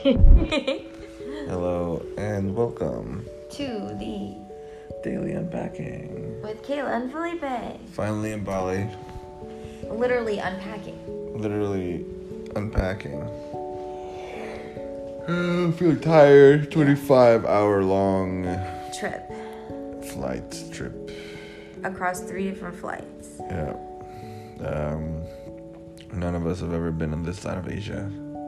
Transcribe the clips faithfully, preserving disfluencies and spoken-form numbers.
Hello and welcome to the Daily Unpacking with Kayla and Felipe. Finally in Bali. Literally unpacking. Literally unpacking. I feel tired. twenty-five hour long Trip. flight trip. Across three different flights. Yeah. Um, none of us have ever been on this side of Asia.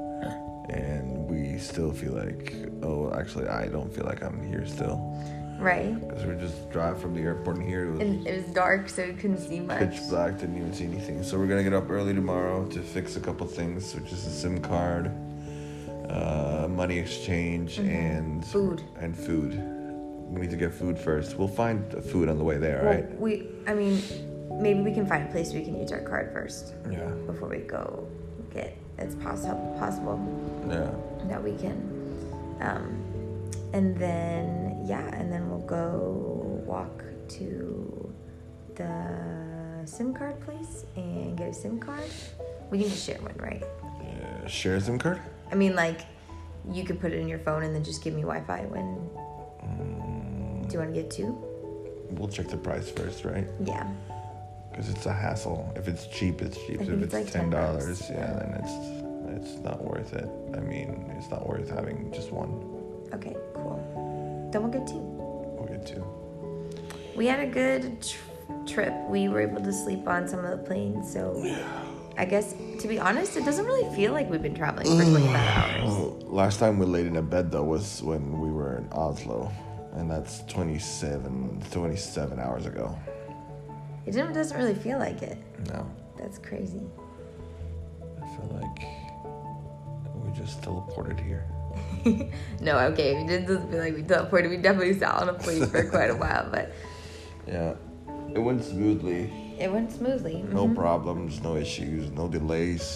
And we still feel like, oh, actually, I don't feel like I'm here still. Right. Because we just drive from the airport and here. It was, and it was dark, so you couldn't see much. Pitch black, didn't even see anything. So we're going to get up early tomorrow to fix a couple things, which is a SIM card, uh, money exchange, mm-hmm. and food. And food. We need to get food first. We'll find food on the way there, well, right? We, I mean, maybe we can find a place we can use our card first. Yeah. Before we go get, it's possible, possible. Yeah. That we can. Um, and then, yeah, and then we'll go walk to the SIM card place and get a SIM card. We can just share one, right? Yeah, share a SIM card? I mean, like, you could put it in your phone and then just give me Wi-Fi when... Mm. Do you want to get two? We'll check the price first, right? Yeah. Because it's a hassle. If it's cheap, it's cheap. I If think it's, it's like ten dollars, ten bucks. yeah, then it's it's not worth it. I mean, it's not worth having just one. Okay, cool. Then we'll get two. We'll get two. We had a good tr- trip. We were able to sleep on some of the planes, so I guess, to be honest, it doesn't really feel like we've been traveling for twenty-five hours. Last time we laid in a bed, though, was when we were in Oslo, and that's twenty-seven, twenty-seven hours ago. It didn't, doesn't really feel like it. No. That's crazy. I feel like we just teleported here. No, okay, it doesn't feel like we teleported. We definitely sat on a plane for quite a while, but... Yeah, it went smoothly. It went smoothly. Mm-hmm. No problems, no issues, no delays.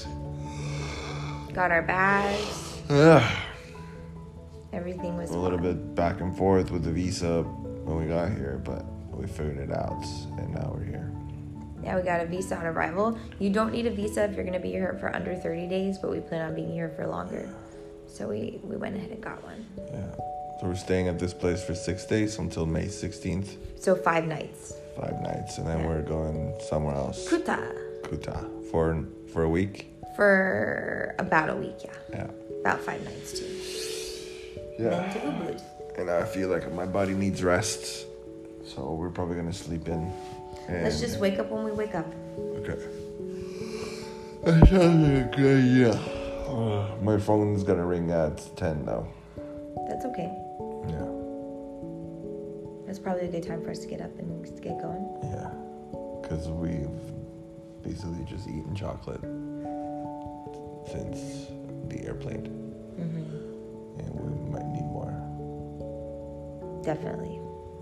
Got our bags. Yeah. Everything was A fine. little bit back and forth with the visa when we got here, but we figured it out, and now we're here. Yeah, we got a visa on arrival. You don't need a visa if you're going to be here for under thirty days, but we plan on being here for longer. So we, we went ahead and got one. Yeah. So we're staying at this place for six days until May sixteenth. So five nights. Five nights, and then yeah. we're going somewhere else. Kuta. Kuta. For, for a week? For about a week, yeah. Yeah. About five nights, too. Yeah. Then to Ubud. And I feel like my body needs rest. So we're probably going to sleep in. And Let's just wake up when we wake up. Okay. That sounds like a good idea. Uh, my phone's going to ring at ten, though. That's okay. Yeah. That's probably a good time for us to get up and get going. Yeah. Because we've basically just eaten chocolate since the airplane. Mm-hmm. And we might need more. Definitely.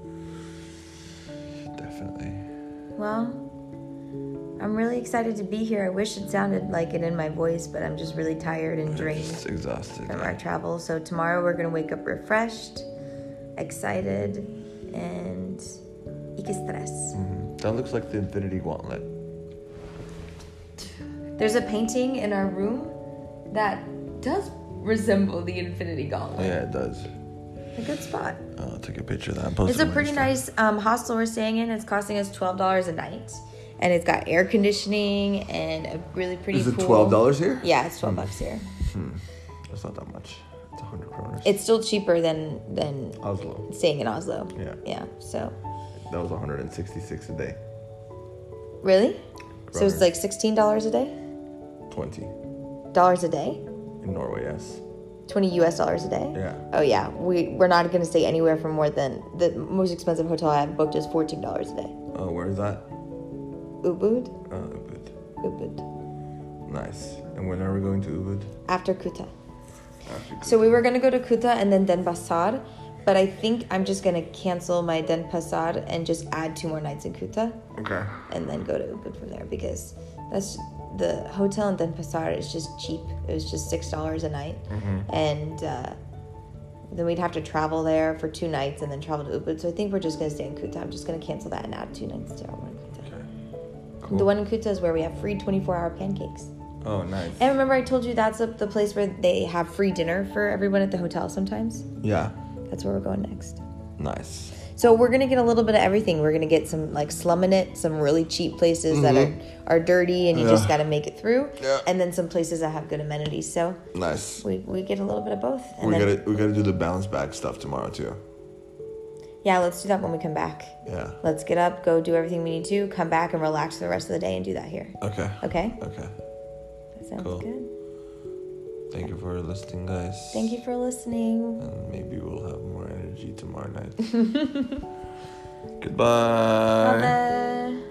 Definitely. Well, I'm really excited to be here. I wish it sounded like it in my voice, but I'm just really tired and drained. Just exhausted. From our travel. So tomorrow we're going to wake up refreshed, excited, and ike stress. Mm-hmm. That looks like the Infinity Gauntlet. There's a painting in our room that does resemble the Infinity Gauntlet. Yeah, it does. A good spot. I'll take a picture of that and post It's it a on pretty Insta. nice um, hostel we're staying in. It's costing us twelve dollars a night. And it's got air conditioning and a really pretty Is it pool. twelve dollars here? Yeah, it's twelve bucks here. Hmm. That's not that much. It's one hundred kroners. It's still cheaper than, than Oslo. staying in Oslo. Yeah. Yeah, so. That was one hundred sixty-six a day. Really? So Kroner. it's like sixteen dollars a day? twenty. Dollars a day? In Norway, yes. twenty U S dollars a day? Yeah. Oh, yeah. We, we're not going to stay anywhere for more than... The most expensive hotel I have booked is fourteen dollars a day. Oh, where is that? Ubud? Uh, Ubud. Ubud. Nice. And when are we going to Ubud? After Kuta. After So we were going to go to Kuta and then Denpasar, but I think I'm just going to cancel my Denpasar and just add two more nights in Kuta. Okay. And then go to Ubud from there because that's... The hotel in Denpasar is just cheap. It was just six dollars a night. Mm-hmm. And uh, then we'd have to travel there for two nights and then travel to Ubud. So I think we're just going to stay in Kuta. I'm just going to cancel that and add two nights to our one in Kuta. Okay. Cool. The one in Kuta is where we have free twenty-four hour pancakes. Oh, nice. And remember I told you that's a, the place where they have free dinner for everyone at the hotel sometimes? Yeah. That's where we're going next. Nice. So we're going to get a little bit of everything. We're going to get some, like, slumming it, some really cheap places mm-hmm. that are, are dirty and you yeah. just got to make it through. Yeah. And then some places that have good amenities. So nice. We, we get a little bit of both. And we then, gotta we gotta do the bounce back stuff tomorrow, too. Yeah, let's do that when we come back. Yeah. Let's get up, go do everything we need to, come back and relax for the rest of the day and do that here. Okay. Okay? Okay. That sounds cool. good. Thank you for listening, guys. Thank you for listening. And maybe we'll have more energy tomorrow night. Goodbye. Bye.